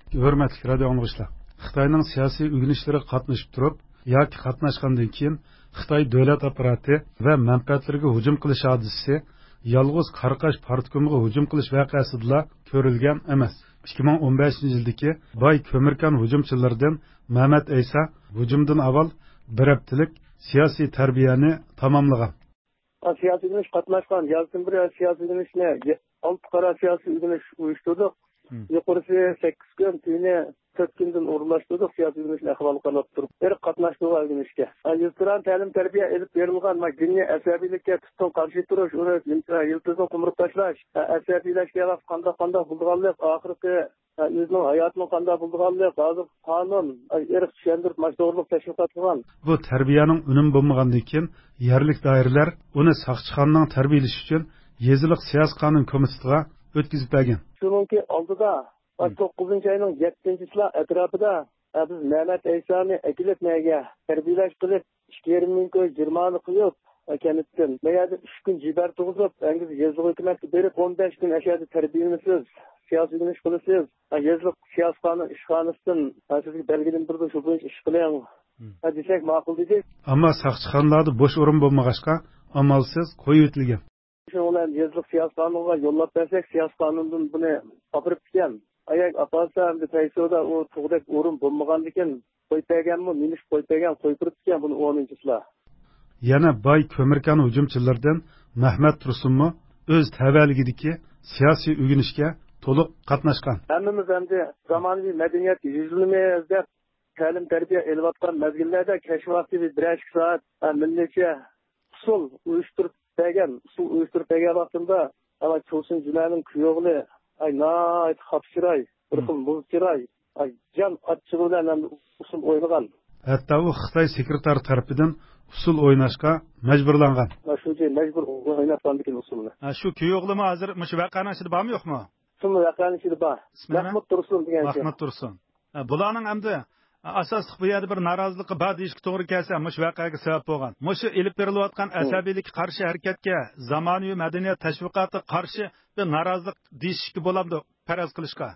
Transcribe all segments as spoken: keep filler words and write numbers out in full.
Hürmetli radio anlayışlar. Xitoyning siyosiy o'g'inishlarga qatnashib turib yoki qatnashgandan keyin Xitoy davlat apparati va manfaatlariga hujum qilish hodisasi yolg'iz Qaraqash partkomiga hujum qilish voqeasida ko'rilgan emas. ikki ming o'n beshinchi yildagi boy ko'mirkan hujumchilaridan Mehmet Eysa hujumdan avval bir haftalik siyosiy tarbiyani tamomlagan. Siyosiy o'g'inish qatnashgan yazdan bir siyosiy o'g'inishni olti qara siyosiy o'g'inish uyushtirdik. Yuqorisi sakkiz kun, tuni to'rt kundan o'rinlashtirdik siyosiy o'g'inishni ahvoli qarab turib. Bir qatnashgan o'g'inishga. Yiltiran ta'lim tarbiya elib berilgan madaniy asabiylikka tutun qarshi turish, uni yiltizni qumruq tashlash, asabiylashga qanday qanday bo'lganlik, oxirgi o'zining hayotini qanday bo'lganlik, hozir qonun, irq tushuntirib mashhurlik tashviqot qilgan. Bu tarbiyaning unum bo'lmagandan keyin yerlik doiralar uni Saqchixonning tarbiyalash uchun yeziliq siyosiy qonun komitetiga o'tkazib bergan. Shuningki oldida to'qqizinchi oyning yettinchisi atrofida biz Mehmet Eysani akilitmaga tarbiyalash qilib ikki yarim ming ko'y jirmani qo'yib kanitdan mayada uch kun jibar tug'izib angiz yezliq hukumatga berib o'n besh kun ashadi tarbiyalanasiz siyosiy o'g'inish qilasiz yezliq siyosiy qonun ishxonasidan sizga belgilanib turdi shu bo'yicha ish qiling desak ma'qul dedik. Ammo Saqchixonlarda bo'sh o'rin bo'lmag'achqa amalsiz qo'yib o'tilgan. Şunlar yazılı siyasi kanunga yollab versek siyasi kanundan bunu kapırıp diken. Ayak apalsa hem de teysoda o tuğdak uğrum bulmagan diken. Koypegen mi? Miniş koypegen koypırıp diken bunu onuncusla. Yana bay kömürkan hücumçilardan Mehmet Tursunmu öz təvəligidiki siyasi ügünüşke toluq qatnaşkan. Hemmimiz hem de zamanı medeniyet yüzülmeyiz de ta'lim terbiye elvatkan mezgillerde keşfakti bir birer saat milletçe usul uyuşturup Peygen, su uyuşturup peygen vaktinde ama Çoğusun Cüneyt'in küyoğlu ay naat hapşiray, bir kıl muzciray, ay can atçılığıyla usul oynagan. Hatta o Xitay sekreter tarafından usul oynaşka mecburlangan. Şu şey mecbur oynatkan dikin usulunu. Şu küyoğlu mu hazır mı şu vakanın içinde var mı yok mu? Şunu vakanın içinde var. Mahmut Tursun diyen şey. Mahmut Tursun. Bulanın hem de asosliq bu yerda bir norozilikqa bor deyishga to'g'ri kelsa mush voqeaga sabab bo'lgan. Mush ilib berilayotgan asabiylikka qarshi harakatga zamonaviy madaniyat tashviqoti qarshi bir norozilik deyishga bo'ladi faraz qilishga.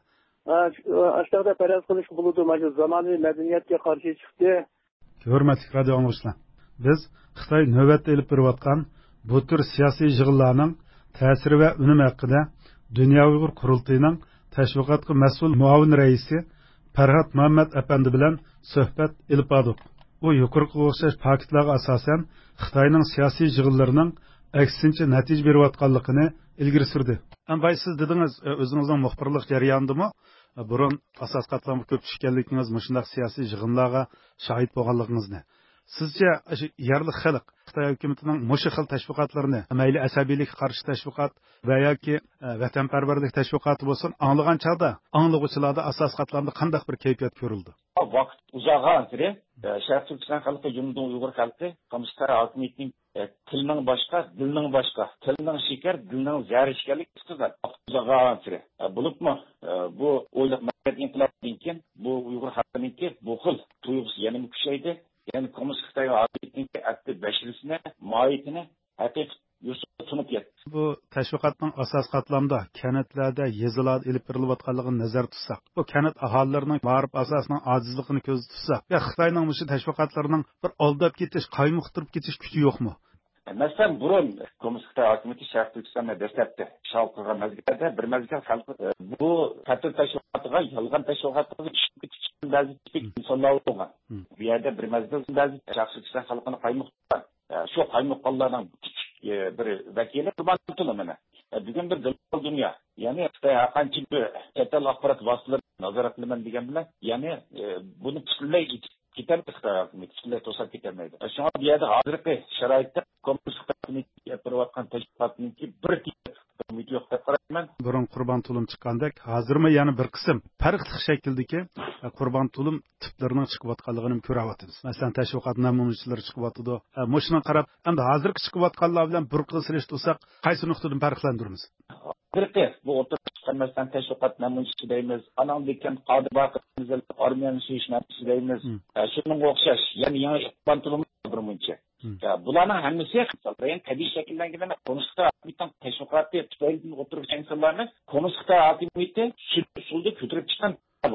Aşağıda faraz qilish bo'ladi, mana zamonaviy madaniyatga qarshi chiqdi. Hurmatli radio anglishlar, biz Xitoy navbatda ilib berayotgan bu tür siyosiy yig'inlarning ta'siri va unumi haqida Dunyo Uyg'ur qurultayining tashviqotga mas'ul muavin raisi Farhat Muhammad Efendi bilan suhbat ilib oldik. U yuqorqi o'xshash faktlarga asosan Xitoyning siyosiy yig'inlarining aksincha natija berayotganligini ilgari surdi. Anbay siz dedingiz o'zingizning muxbirlik jarayonidami burun asos qatlamga ko'p tushganligingiz, shunday siyosiy yig'inlarga shohid bo'lganligingizni. Sizce yerli xalq Xitoy hukumatining mush xil tashviqotlarini, mayli asabiylikka qarshi tashviqot va yoki vatanparvarlik tashviqoti bo'lsin, anglagan chog'da anglag'uvchilarda asos qatlamda qanday bir kayfiyat ko'rildi? Vaqt uzoqqa sari Sharq Turkiston xalqi, Jumhuriyat Uyg'ur xalqi Qamishtar hokimiyatining tilning boshqa, dilning boshqa, tilning shekar, dilning zahar ekanlik iqtidor uzoqqa sari. Bo'libmi bu o'ylab madaniyat inqilobidan keyin bu Uyg'ur xalqininki bu xil tuyg'usi yana kuchaydi. Yani Komünist Xitoy hokimiyatining aktiv bashirisini, mohiyatini haqiqiy yo'sinib tunib yetdi. Bu tashviqotning asos qatlamda kanatlarda yezilarda ilib berilayotganligini nazar tutsak, bu kanat aholilarining ma'rif asosining ojizligini ko'zda tutsak, va Xitoyning mush tashviqotlarining bir aldab ketish, qaymoqtirib ketish kuchi yo'qmi? Masalan, burun Komünist Xitoy hokimiyati Sharq Turkistonni dastlabda ishg'ol qilgan mezgilda bir mezgil xalqi bu ta'til tashviqotiga, yolg'on tashviqotiga ba'zi tipik insonlar bo'lgan. Bu yerda bir mezgil ba'zi Sharq Turkiston xalqini qaymoqtirgan. Shu qaymoqqanlarning bir vakili Qurban Tulimini. Bugun bir global dunyo, ya'ni Xitoy qancha bir chet el axborot vositalari nazorat qilaman degan bilan, ya'ni buni butunlay ketardi Xitoy hokimiyati, butunlay to'sib ketolmaydi. Shunga bu yerda hozirgi sharoitda Komünist Xitoy yapayotgan tashkilotningki bir video yo'q deb qarayman. Burun Qurban Tulim chiqqandek, hozirmi yana bir qism farqli shakldagi Qurban Tulim tiplarining chiqayotganligini ko'ryapmiz. Masalan, tashviqot namunachilari chiqyapti. Moshini qarab, endi hozirgi chiqayotganlar bilan bir qilsirish tursak, qaysi nuqtadan farqlantiramiz? Hozirgi bu o'rtaga chiqqandan tashviqot namunachi deymiz, anandikan qodibaqimiz, armiyani suyishmasi deymiz. Shunga o'xshash, ya'ni yangi Qurban Tulim birmuncha. Bularning hammasi Xitoyning tabiiy shakllangan Komünist Xitoy hokimiyatining tashviqoti tufayli o'tirib insonlarni Komünist Xitoy hokimiyati usulda ko'tarib chiqqan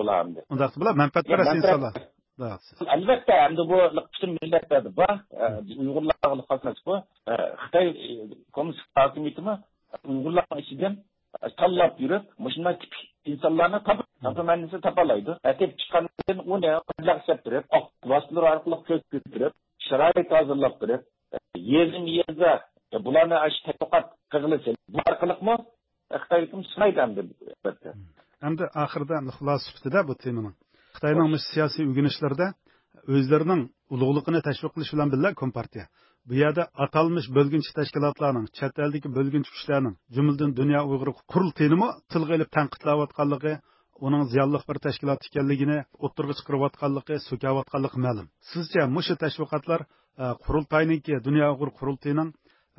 bulardı. Undaq bular manfaatparast insonlar. Albatta, endi bu bütün millatlarda bor, Uyg'urlarga xos bu. Xitoy kommunist hokimiyatimi Uyg'urlarning ichidan tanlab yurib, mushunday tip insonlarni topib, topmanisi topalaydi. Atib chiqqandan uni qilaq septirib, vositalar orqali ko'pirib, sharoit hozirlab turib, yezim yezda bularni ash tadqiqot qilinishi. Bu orqaliqmi Xitoy hukumat sinaydi albatta. Hamda oxirida xulosa sifatida bu temaning Xitoyning siyosiy o'rganishlarida o'zlarining ulug'ligini tashviq qilish bilan birga Kompartiya bu yerda atalmış bölgünçü tashkilotlarning, chet eldagi bölgünçü kuchlarning, jumladan Dunyo Uyg'ur qurultayini tilga olib tanqidlayotganligi, uning ziyonli bir tashkilot ekanligini o'ttirg'i chiqarayotganligi, so'kayotganligi ma'lum. Sizcha mushu tashviqotlar qurultayniki, Dunyo Uyg'ur qurultayining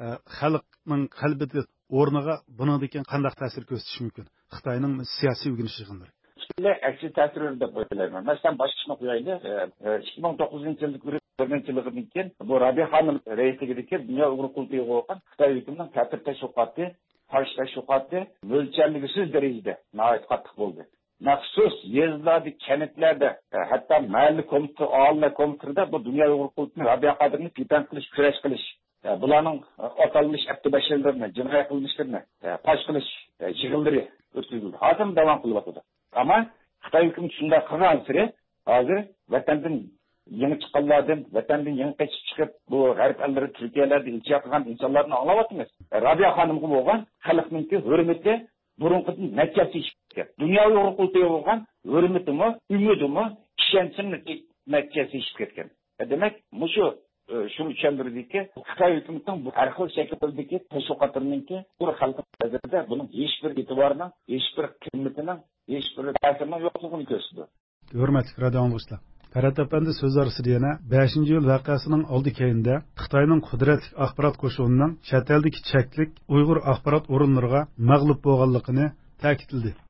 xalqning qalbida o'rniga buningdan qanday ta'sir ko'rsatishi mumkin? Xitoyning siyosiy o'rganish yig'inlari Şimdi eksi tesirleri de koyuyorlar. Mesela başkasına koyaydı. iki bin dokuzuncu yıllık birinci yıllıkken bu Rabia Hanım reisi giderken Dünya Uyg'ur Kultuyu olan Xitoy hükümünün katır teşvikatı, karşı teşvikatı ölçerligisiz derecede nihayet katlık oldu. Naksus yazılarda, kenetlerde hatta mahalle komitü, ağırlı komitürde bu Dünya Uyg'ur Kultuyu Rabia Hanım'ı pipen kılış, küreş kılış. Bularning atalmış aktibaşlarını, cinayet kılmışlarını, paş kılış, yığılları ötürüldü. Hazım devam kılıp Ama Xitoy hukumat shunday qilgan siri hozir vatandan yangi chiqqanlardan, vatandan yangi qaytib chiqib, bu g'arb ellari Turkiyalarda ilchiya qilgan insonlarni anglayapmiz. Rabia xonimga bo'lgan xalqning hurmati burunqidan natijasi chiqdi. Dunyo Uyg'ur qultiga bo'lgan hurmatimi, umidimi, ishonchini natijasi chiqib ketgan. Demak, mushu shuni tushuntirdiki, Xitoy hukumatining bu har xil shakldagi tashviqotlarninki bir xalq nazarida buning hech bir e'tiborining, hech bir qimmatining hech bir ta'sirining yo'qligini ko'rsatdi. Hurmatli radio anglovchilar, Farhod apandi so'z orasida yana beshinchi iyul voqeasining oldi keyinda Xitoyning qudratli axborot qo'shunining chet eldagi cheklik Uyg'ur axborot o'rinlariga mag'lub bo'lganligini ta'kidladi.